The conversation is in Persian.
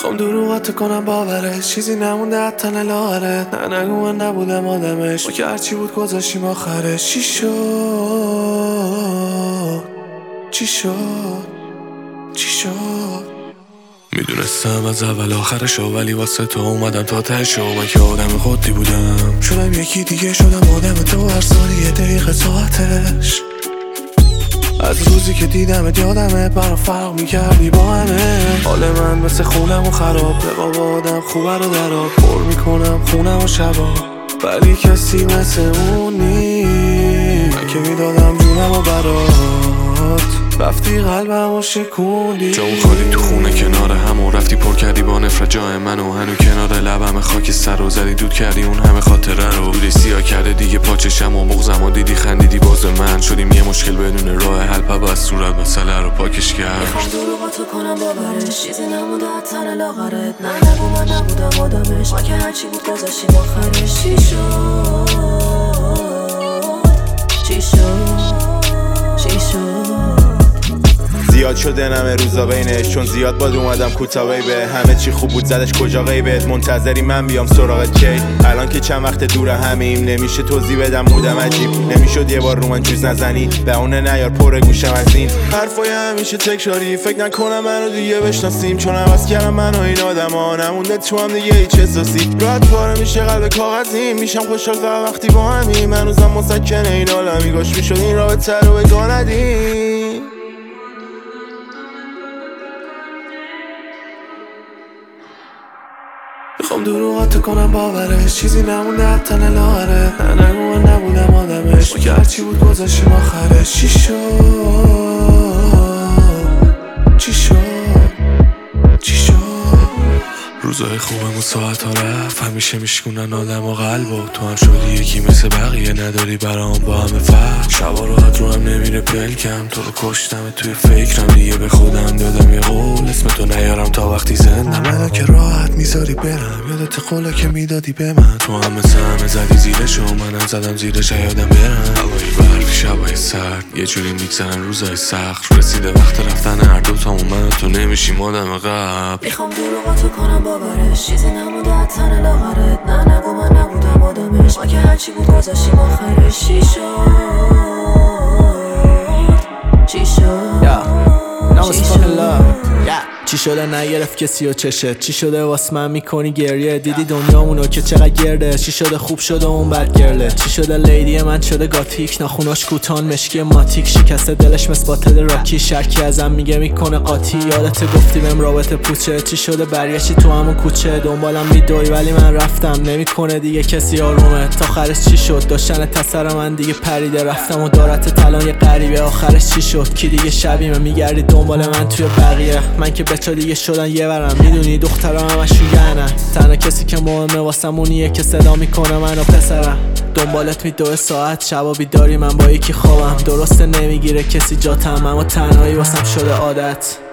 میخوام دروغاتو کنم باورش، چیزی نمونده از تن لاغرت. نه نگو من نبودم آدمش، ما که هرچی بود گذاشتیم آخرش. چی شد چی شد چی شد؟ میدونستم از اول آخرشو، ولی واسه تو اومدم تا تهشو. من که آدم خودی بودم، شدم یکی دیگه، شدم آدم تو. هر ثانیه یه دقیقه ساعتش. از روزی که دیدمت یادمه، برام فرق میکردی با همه. حال من مثل خونم و خراب، به بابا آدم خوبه رو در آب. پر میکنم خونم و شبا، ولی کسی مثل اون نیست. من که میدادم جونم و برات، رفتی قلبم و شکوندی. جامون خالی تو خونه کنار همون، رفتی پر کردی با نفرت جای منو. هنو کنار لبم خاک سر رو زدی، دود کردی اون همه خاطره رو. بودی سیاه کرده دیگه پاچشم و مغزم و دیدی خندیدی باز من. شدیم یه مشکل بدون راه حل، پا از صورت مسئله رو پاکش کرد. میخوام دروغاتو کنم باورش، چیزی نمونده از تن لاغرت. نه نگو من نبودم آدمش، ما که هرچی بود گذاشتیم آخرش. چی شد چی شد چی شد؟ زیاد شده نمه روزا بینش، چون زیاد باد اومدم کوتاه به. همه چی خوب بود زدش کجا غیبت، منتظری من بیام سراغت کی؟ الان که چند وقت دور همیم، نمیشه توضیح بدم مودم عجیب. نمیشد یه بار رو من جوز نزنی، به اونه نیار پر گوشم از این حرفای همیشه تکراری. فکر نکنم منو دیگه بشناسیم، چون عوض کردم من و این آدما. نمونده تو هم دیگه هیچ احساسی. راحت پاره میشه قلب کاغذی، میشم خوشحال فقط وقتی با همیم. هنوزم مسکنه این عالمی، گاش میشد این رابطه رو بگاه ندیم. میخوام دروغاتو کنم باورش، چیزی نمونده از تن لاغرت. نه نگو من نبودم آدمش، ما که هرچی بود گذاشتیم آخرش. چی شد چی شد چی شد؟ روزای خوبم و ساعت ها رفت، همیشه میشکونن آدم و قلب. و تو هم شدی یکی مثل بقیه، نداری برام با همه فرق. شبا راحت رو هم نمیره پلکم، تو رو کشتم توی فکرم. دیگه به خودم دادم یه قول، اسم تو نیارم تا وقتی زنده. منو که راحت میذاری برم، یادت قولا که میدادی به من. تو هم مثل همه زدی زیرشو، منم زدم زیرش یادم برم. هوایی برفی شبای سرد، یه جوری میگذرن روزای سخت. رسیده وقت رفتن هر دوتامون، من و تو نمیشیم آدم قبل. میخوام دروغاتو کنم باورش، چیزی نمونده از تن لاغرت. نه نگو من نبودم آدمش، ما که هرچی بود گذاشتیم آخرش. چی شد چی شد چی شده نگرفت کسی و چشت؟ چی شده واس من میکنی گریه؟ دیدی دنیامونو که چقدر گرده؟ چی شده خوب شده اون بد گرله؟ چی شده لیدی من شده گاتیک، ناخوناش کوتان مشکی ماتیک. شکسته دلش مثل باتل راکی، شرکی ازم میگه میکنه قاطی. یادت گفتی بهم رابطه پوچه؟ چی شده برگشتی تو همون کوچه؟ دنبالم میدوی ولی من رفتم، نمیکنه دیگه کسی آرومه. تا آخرش چی شد؟ داشتن تسر من دیگه پریده، رفتم و دارت تلان یه غریبه. آخرش چی شد؟ کی دیگه شبیه میگردی دنبال من توی بقیه؟ من که بچا دیگه شدن یه ورم، میدونی دخترها همشون گنن. تنها کسی که مهمه واسم اونیه که صدا میکنه منو پسرم. دنبالت میدوه ساعت، شبا بیداری من با یکی خوابم. درسته نمیگیره کسی جاتم، اما تنهایی واسم شده عادت.